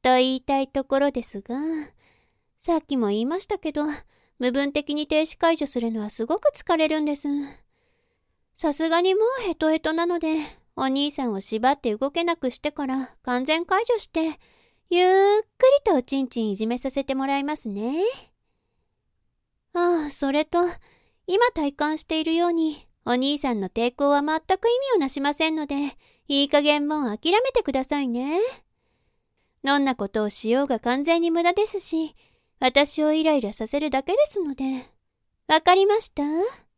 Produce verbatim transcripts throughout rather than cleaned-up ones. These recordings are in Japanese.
と言いたいところですが、さっきも言いましたけど、部分的に停止解除するのはすごく疲れるんです。さすがにもうヘトヘトなので、お兄さんを縛って動けなくしてから完全解除して、ゆっくりとおちんちんいじめさせてもらいますね。ああ、それと、今体感しているように、お兄さんの抵抗は全く意味をなしませんので、いい加減もう諦めてくださいね。どんなことをしようが完全に無駄ですし、私をイライラさせるだけですので。わかりました？ん？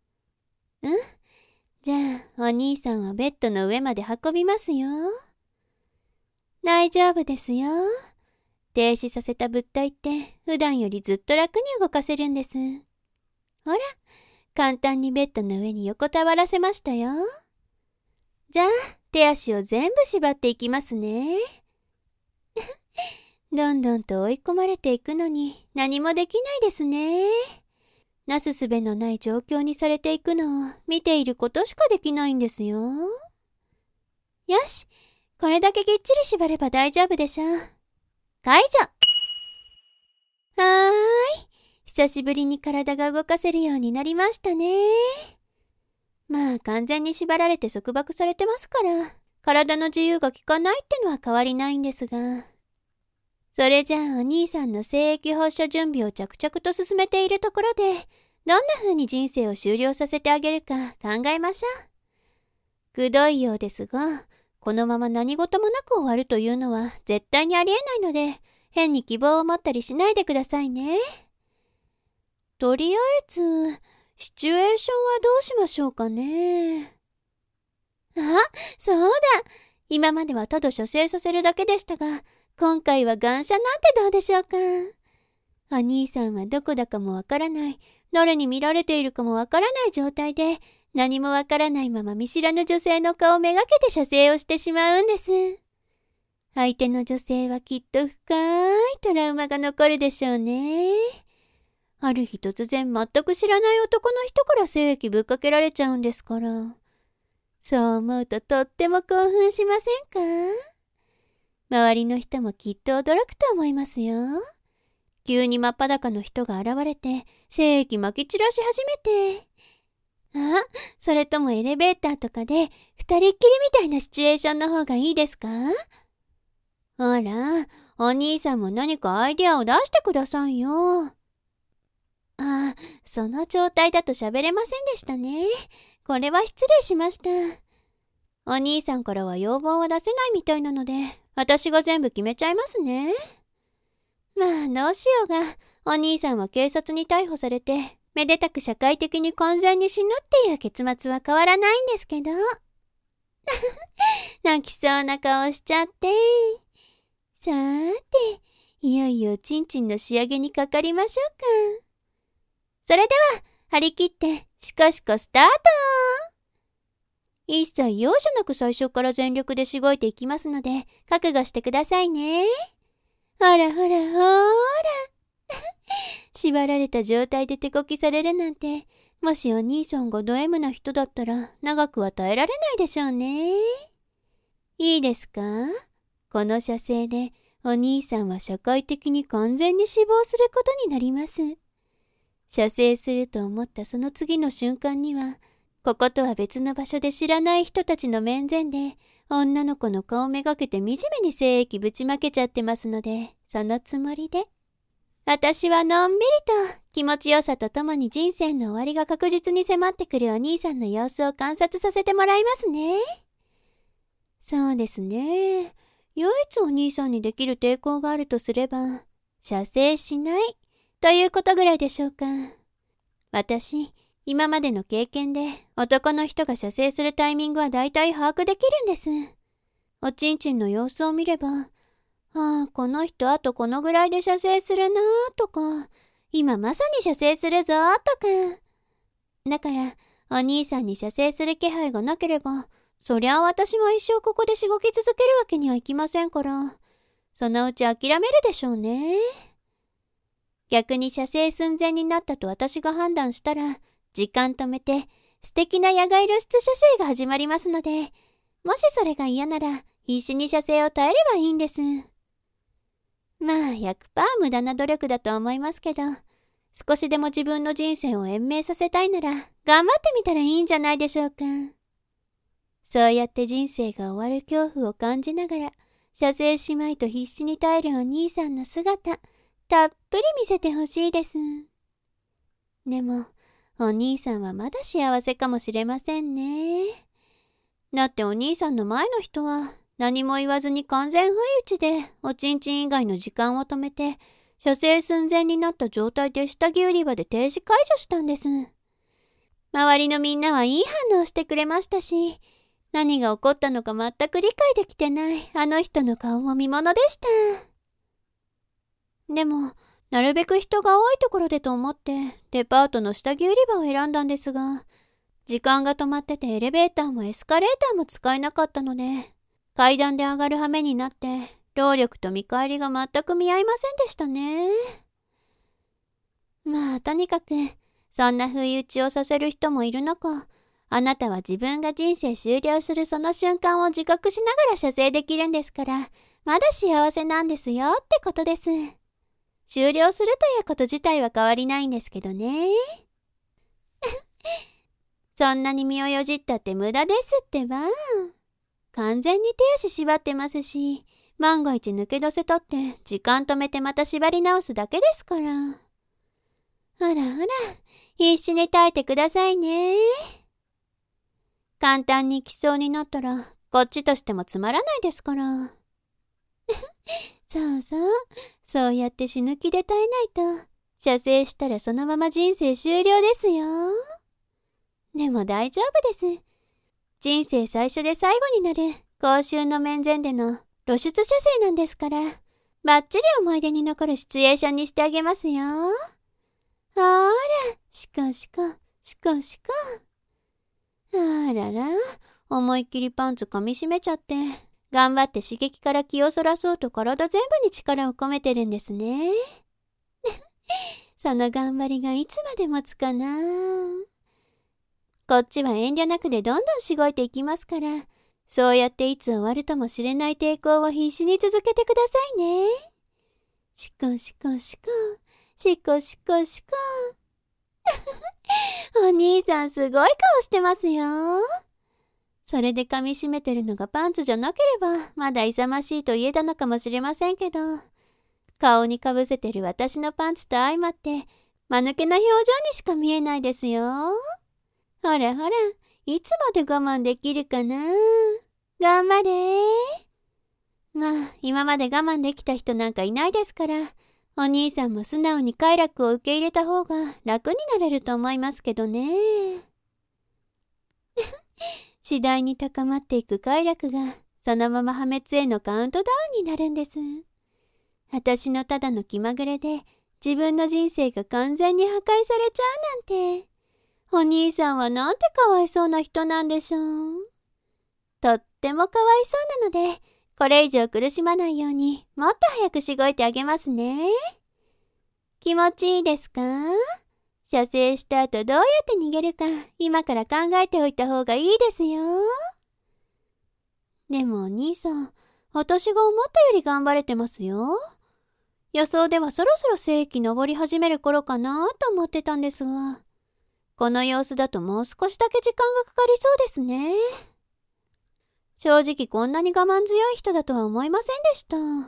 じゃあ、お兄さんはベッドの上まで運びますよ。大丈夫ですよ。停止させた物体って普段よりずっと楽に動かせるんです。ほら、簡単にベッドの上に横たわらせましたよ。じゃあ、手足を全部縛っていきますね。どんどんと追い込まれていくのに何もできないですね。なすすべのない状況にされていくのを見ていることしかできないんですよ。よし、これだけぎっちり縛れば大丈夫でしょ。解除。はーい、久しぶりに体が動かせるようになりましたね。まあ完全に縛られて束縛されてますから、体の自由が利かないってのは変わりないんですが。それじゃあお兄さんの精液放射準備を着々と進めているところで、どんな風に人生を終了させてあげるか考えましょう。くどいようですが、このまま何事もなく終わるというのは絶対にありえないので、変に希望を持ったりしないでくださいね。とりあえず、シチュエーションはどうしましょうかね。あ、そうだ。今まではただ射精させるだけでしたが、今回はガン射なんてどうでしょうか。お兄さんはどこだかもわからない、誰に見られているかもわからない状態で、何もわからないまま見知らぬ女性の顔をめがけて射精をしてしまうんです。相手の女性はきっと深いトラウマが残るでしょうね。ある日突然全く知らない男の人から精液ぶっかけられちゃうんですから。そう思うととっても興奮しませんか？周りの人もきっと驚くと思いますよ。急に真っ裸の人が現れて精液まき散らし始めて。あ、それともエレベーターとかで二人っきりみたいなシチュエーションの方がいいですか？ほら、お兄さんも何かアイデアを出してくださいよ。あ、その状態だと喋れませんでしたね。これは失礼しました。お兄さんからは要望は出せないみたいなので、私が全部決めちゃいますね。まあどうしようが、お兄さんは警察に逮捕されて、めでたく社会的に完全に死ぬっていう結末は変わらないんですけど。泣きそうな顔しちゃって。さーて、いよいよちんちんの仕上げにかかりましょうか。それでは、張り切って、シコシコスタート。一切容赦なく最初から全力でしごいていきますので、覚悟してくださいね。ほらほらほーら。縛られた状態で手こきされるなんて、もしお兄さんがド M な人だったら長くは耐えられないでしょうね。いいですか？この射精でお兄さんは社会的に完全に死亡することになります。射精すると思ったその次の瞬間には、こことは別の場所で知らない人たちの面前で、女の子の顔めがけて惨めに精液ぶちまけちゃってますので、そのつもりで。私はのんびりと気持ちよさとともに人生の終わりが確実に迫ってくるお兄さんの様子を観察させてもらいますね。そうですね。唯一お兄さんにできる抵抗があるとすれば、射精しないということぐらいでしょうか。私、今までの経験で男の人が射精するタイミングはだいたい把握できるんです。おちんちんの様子を見れば、ああ、この人あとこのぐらいで射精するなとか、今まさに射精するぞとか。だから、お兄さんに射精する気配がなければ、そりゃあ私も一生ここでしごき続けるわけにはいきませんから、そのうち諦めるでしょうね。逆に射精寸前になったと私が判断したら、時間止めて素敵な野外露出射精が始まりますので、もしそれが嫌なら必死に射精を耐えればいいんです。 まあ ひゃくパーセント 無駄な努力だと思いますけど、少しでも自分の人生を延命させたいなら頑張ってみたらいいんじゃないでしょうか。そうやって人生が終わる恐怖を感じながら、射精しまいと必死に耐えるお兄さんの姿、たっぷり見せてほしいです。でも、お兄さんはまだ幸せかもしれませんね。だってお兄さんの前の人は、何も言わずに完全不意打ちで、おちんちん以外の時間を止めて、射精寸前になった状態で下着売り場で停止解除したんです。周りのみんなはいい反応してくれましたし、何が起こったのか全く理解できてないあの人の顔も見ものでした。でも、なるべく人が多いところでと思ってデパートの下着売り場を選んだんですが、時間が止まっててエレベーターもエスカレーターも使えなかったので、階段で上がる羽目になって労力と見返りが全く見合いませんでしたね。まあとにかくそんな不意打ちをさせる人もいる中、あなたは自分が人生終了するその瞬間を自覚しながら射精できるんですから、まだ幸せなんですよってことです。終了するということ自体は変わりないんですけどね。そんなに身をよじったって無駄ですってば。完全に手足縛ってますし、万が一抜け出せたって時間止めてまた縛り直すだけですから。ほらほら、必死に耐えてくださいね。簡単に来そうになったら、こっちとしてもつまらないですから。そうそう、そうやって死ぬ気で耐えないと、射精したらそのまま人生終了ですよ。でも大丈夫です。人生最初で最後になる公衆の面前での露出射精なんですから、バッチリ思い出に残るシチュエーションにしてあげますよ。ほら、シコシコ、シコシコ。あらら、思いっきりパンツ噛みしめちゃって、頑張って刺激から気をそらそうと体全部に力を込めてるんですね。その頑張りがいつまで持つかな。こっちは遠慮なくでどんどんしごいていきますから、そうやっていつ終わるともしれない抵抗を必死に続けてくださいね。シコシコシコ、シコシコシコ。お兄さんすごい顔してますよ。それで噛みしめてるのがパンツじゃなければまだ勇ましいと言えたのかもしれませんけど、顔にかぶせてる私のパンツと相まって間抜けな表情にしか見えないですよ。ほらほら、いつまで我慢できるかな。頑張れ。まあ今まで我慢できた人なんかいないですから、お兄さんも素直に快楽を受け入れた方が楽になれると思いますけどね。次第に高まっていく快楽がそのまま破滅へのカウントダウンになるんです。私のただの気まぐれで自分の人生が完全に破壊されちゃうなんて、お兄さんはなんてかわいそうな人なんでしょう。とってもかわいそうなので、これ以上苦しまないようにもっと早くしごいてあげますね。気持ちいいですか？射精した後どうやって逃げるか今から考えておいた方がいいですよ。でもお兄さん、私が思ったより頑張れてますよ。予想ではそろそろ精液登り始める頃かなと思ってたんですが、この様子だともう少しだけ時間がかかりそうですね。正直こんなに我慢強い人だとは思いませんでした。は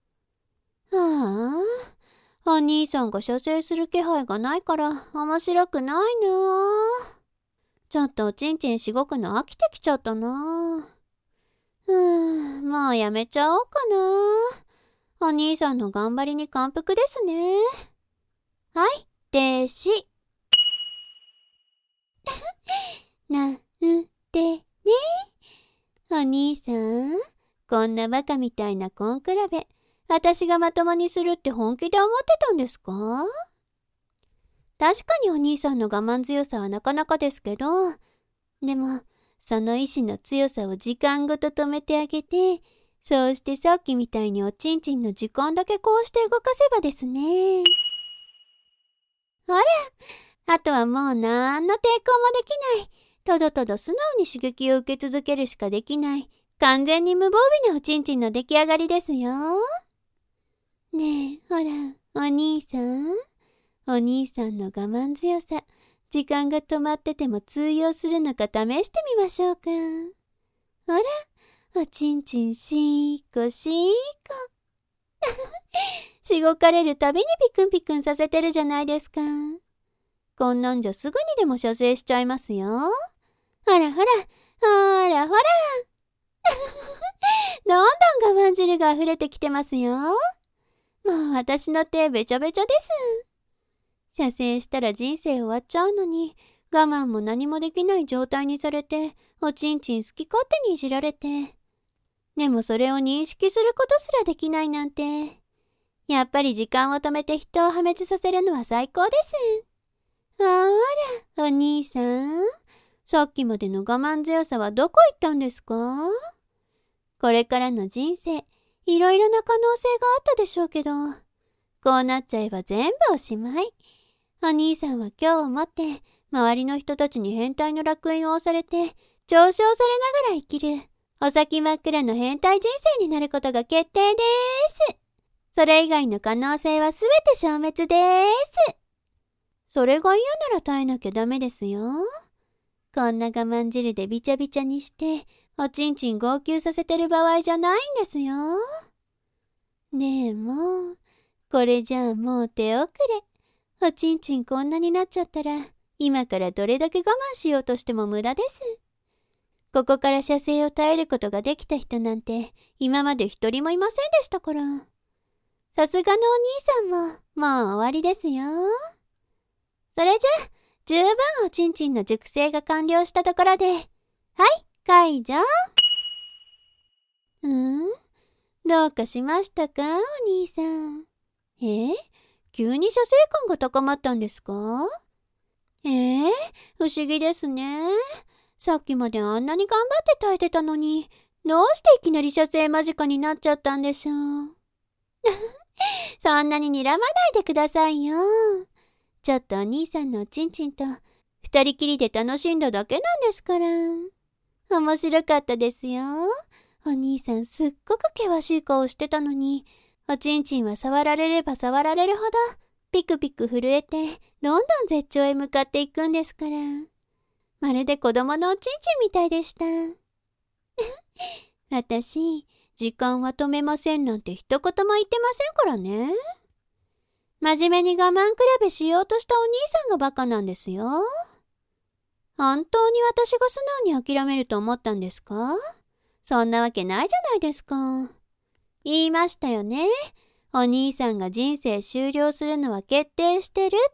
あ、お兄さんが射精する気配がないから面白くないな。ちょっとおちんちんしごくの飽きてきちゃったな。うーん、もうやめちゃおうかな。お兄さんの頑張りに感服ですね。はい、停止。なんてね。お兄さん、こんなバカみたいな根比べ、私がまともにするって本気で思ってたんですか？確かにお兄さんの我慢強さはなかなかですけど、でも、その意志の強さを時間ごと止めてあげて、そうしてさっきみたいにおちんちんの時間だけこうして動かせばですね。あら、あとはもうなんの抵抗もできない。ただただ素直に刺激を受け続けるしかできない、完全に無防備なおちんちんの出来上がりですよ。ねら、お兄さん。お兄さんの我慢強さ、時間が止まってても通用するのか試してみましょうか。ほら、おちんちんしーこしーこ。しごかれるたびにピクンピクンさせてるじゃないですか。こんなんじゃすぐにでも射精しちゃいますよ。ほらほら、ほらほら。どんどん我慢汁が溢れてきてますよ。もう私の手べちゃべちゃです。射精したら人生終わっちゃうのに、我慢も何もできない状態にされて、おちんちん好き勝手にいじられて。でもそれを認識することすらできないなんて。やっぱり時間を止めて人を破滅させるのは最高です。あら、お兄さん。さっきまでの我慢強さはどこ行ったんですか？これからの人生、いろいろな可能性があったでしょうけど、こうなっちゃえば全部おしまい。お兄さんは今日をもって、周りの人たちに変態の楽園を押されて、嘲笑されながら生きる、お先真っ暗の変態人生になることが決定です。それ以外の可能性はすべて消滅です。それが嫌なら耐えなきゃダメですよ。こんな我慢汁でびちゃびちゃにして、おちんちん号泣させてる場合じゃないんですよ。でも、これじゃあもう手遅れ。おちんちんこんなになっちゃったら、今からどれだけ我慢しようとしても無駄です。ここから射精を耐えることができた人なんて、今まで一人もいませんでしたから。さすがのお兄さんも、もう終わりですよ。それじゃ、十分おちんちんの熟成が完了したところで、はい、解除。うん？どうかしましたか、お兄さん。え？急に射精感が高まったんですか？えー、不思議ですね。さっきまであんなに頑張って耐えてたのに、どうしていきなり射精間近になっちゃったんでしょう。そんなに睨まないでくださいよ。ちょっとお兄さんのおちんちんと二人きりで楽しんだだけなんですから。面白かったですよ。お兄さんすっごく険しい顔してたのに、おちんちんは触られれば触られるほどピクピク震えてどんどん絶頂へ向かっていくんですから。まるで子供のおちんちんみたいでした。私、時間は止めませんなんて一言も言ってませんからね。真面目に我慢比べしようとしたお兄さんがバカなんですよ。本当に私が素直に諦めると思ったんですか？そんなわけないじゃないですか。言いましたよね。お兄さんが人生終了するのは決定してるって。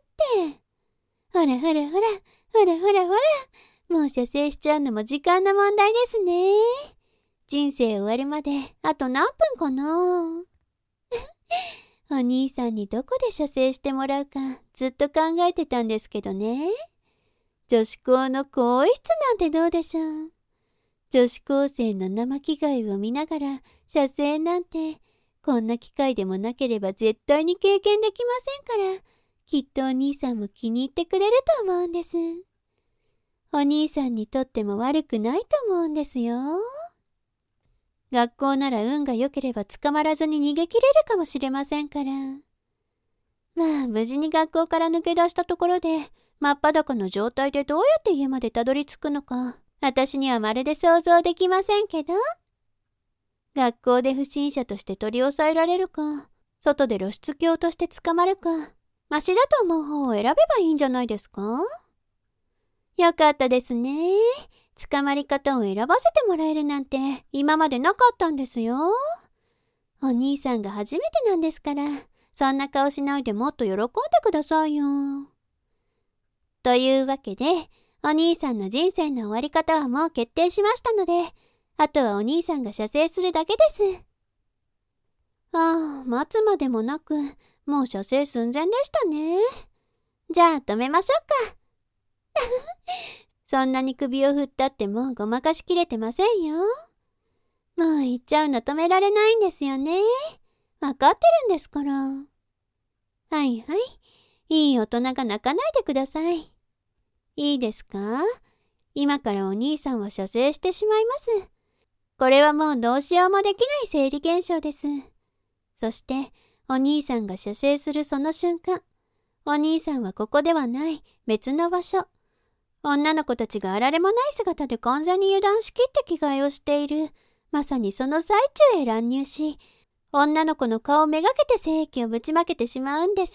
ほらほらほら、ほらほらほら。もう射精しちゃうのも時間の問題ですね。人生終わるまであと何分かな。お兄さんにどこで射精してもらうかずっと考えてたんですけどね。女子校の更衣室なんてどうでしょう。女子高生の生着替えを見ながら射精なんて、こんな機会でもなければ絶対に経験できませんから、きっとお兄さんも気に入ってくれると思うんです。お兄さんにとっても悪くないと思うんですよ。学校なら運が良ければ捕まらずに逃げ切れるかもしれませんから。まあ無事に学校から抜け出したところで、真っ裸の状態でどうやって家までたどり着くのか、私にはまるで想像できませんけど。学校で不審者として取り押さえられるか、外で露出狂として捕まるか、マシだと思う方を選べばいいんじゃないですか？よかったですね。捕まり方を選ばせてもらえるなんて今までなかったんですよ。お兄さんが初めてなんですから、そんな顔しないでもっと喜んでくださいよ。というわけで、お兄さんの人生の終わり方はもう決定しましたので、あとはお兄さんが射精するだけです。ああ、待つまでもなく、もう射精寸前でしたね。じゃあ止めましょうか。そんなに首を振ったってもうごまかしきれてませんよ。もう言っちゃうの止められないんですよね。わかってるんですから。はいはい。いい大人が泣かないでください。いいですか？今からお兄さんは射精してしまいます。これはもうどうしようもできない生理現象です。そして、 お兄さんが射精するその瞬間、お兄さんはここではない別の場所、女の子たちがあられもない姿で完全に油断しきって着替えをしている、まさにその最中へ乱入し、女の子の顔めがけて精液をぶちまけてしまうんです。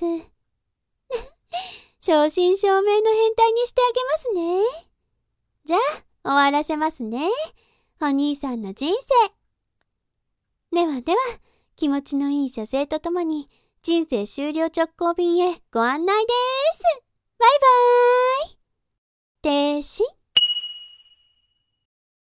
正真正銘の変態にしてあげますね。じゃあ、終わらせますね。お兄さんの人生。ではでは、気持ちのいい射精とともに、人生終了直行便へご案内です。バイバーイ。停止。